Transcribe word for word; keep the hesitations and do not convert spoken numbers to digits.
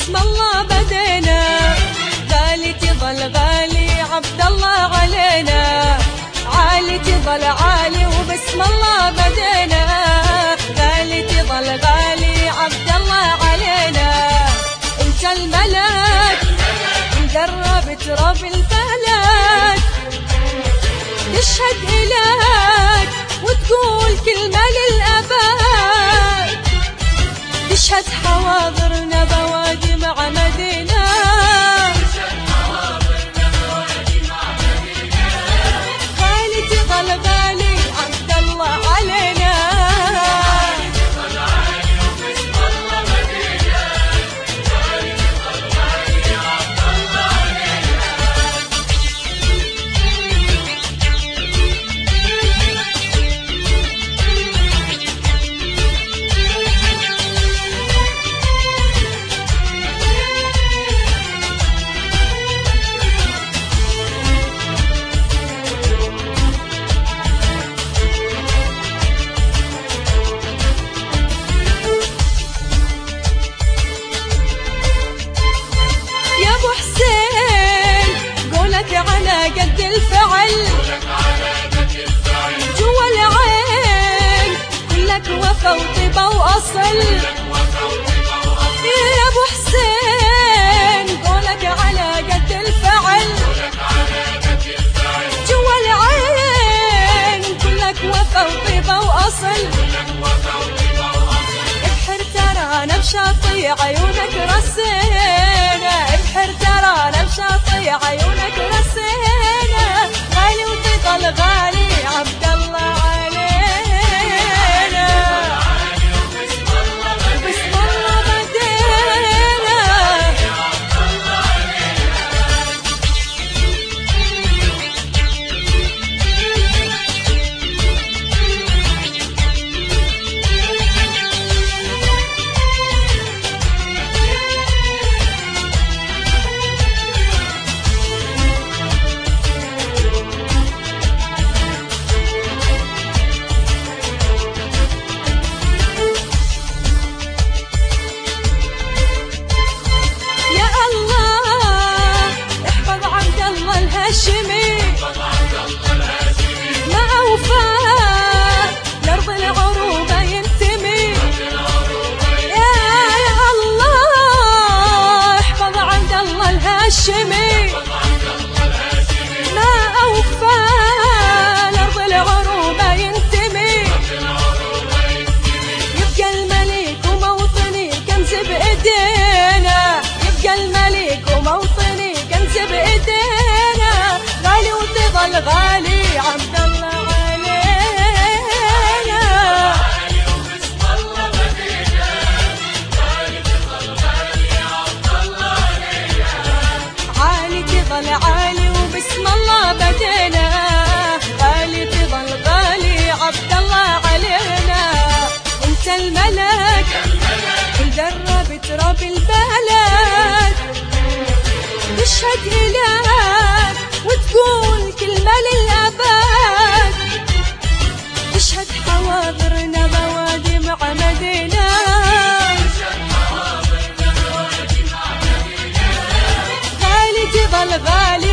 وبسم الله بدينا، غالي تظل غالي عبد الله علينا، عالي تظل عالي وبسم الله بدينا، غالي تظل غالي عبد الله علينا. انت الملك مدرب تراب الفلك، تشهد إليك وتقول كلمة للأبد، تشهد حواضرنا بوادي مع مدينة، غالي تظل غالي عبد الله علينا. قد الفعل جوا العين كلك وفا وطيبة وأصل، يا أبو حسين قولك على قد الفعل جوا العين كلك وفا وطيبة وأصل. ابحر ترانا بشاطئ عيونك رسينا، ابحر ترانا بشاطئ عيونك رسينا، غالي وتظل غالي عبد الله علينا، بسم الله بدينا. ما أوفى لأرض العروبة ينتمي، يا الله احفظ عبد الله الهاشمي، ما أوفى لأرض العروبة ينتمي، يبقى الملك وموطني كنز بإيدينا، يبقى الملك وموطني كنز بإيدينا، غالي وتظل غالي عبد الله علينا، وبسم الله بدينا، غالي تظل غالي عبد الله علينا، عالي تظل عالي وبسم الله بدينا، غالي تظل غالي عبد الله علينا. انت الملك مدرب تراب البلد، تشهد إليك وتقول كلمة للأبد، تشهد حواضرنا بوادي مع مدينة، غالي تظل غالي